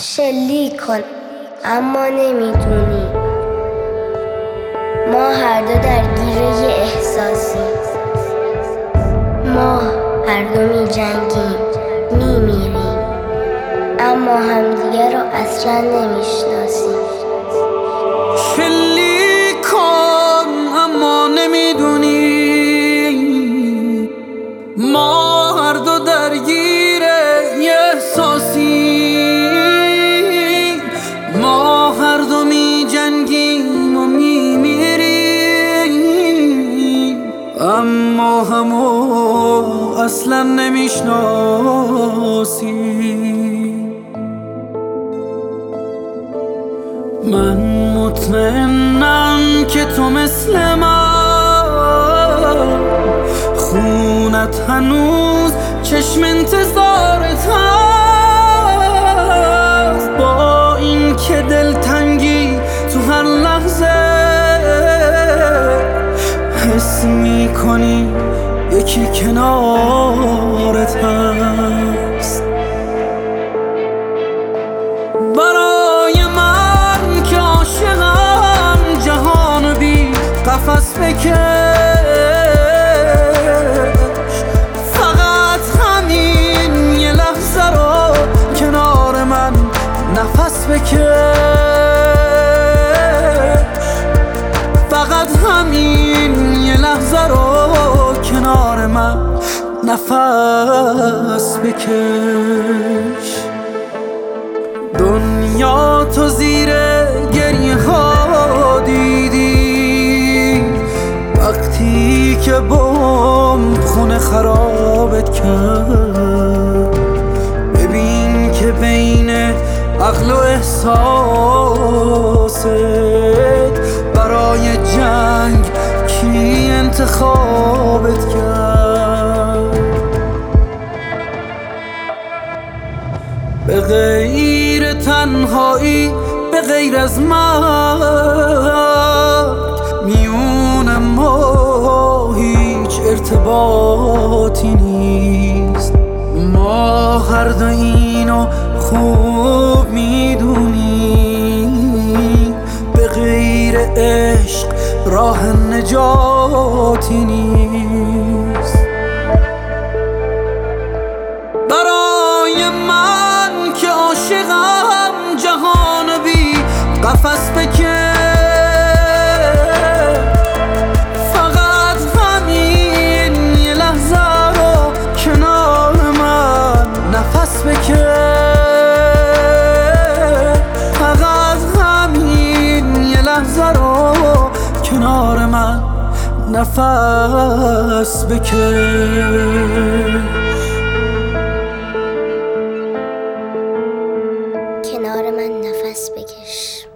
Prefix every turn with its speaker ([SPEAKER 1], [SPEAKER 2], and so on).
[SPEAKER 1] شلیک کن اما نمیدونی ما هر دو درگیر یه احساسی، ما هر دو می جنگیم میمیریم اما همدیگه رو اصلا نمیشناسیم.
[SPEAKER 2] شلیک کن اما نمیدونی ما هر دو درگیر یه احساسی، ما هر دو می جنگیم و می میریم اما همو اصلا نمیشناسیم. من مطمئنم که تو مثل من خونت هنوز چشم انتظارت هست، با این که دلتنگی تو هر لحظه حس میکنی یکی کنارت هست. برای من که عاشقم جهان بی قفس بکش، فقط همین یه لحظه رو کنار من نفس بکش، فقط همین یه لحظه رو کنار من نفس بکش. دنیا تو زیر گریه ها دیدی وقتی که بمب خونه خرابت کرد، ببین که بین عقل و احساست برای جنگ کی انتخابت کرد. به غیر تنهایی، به غیر از مرگ میون ما هیچ ارتباطی نیست. ما هر دو اینو خوب میدونیم، به غیر عشق راه نجاتی نیست. برای من که عاشقم جهان بی قفس بکش، فقط همین یه لحظه رو کنار من نفس بکش، فقط همین یه لحظه رو کنار من نفس بکش.
[SPEAKER 1] کنار من نفس بکش.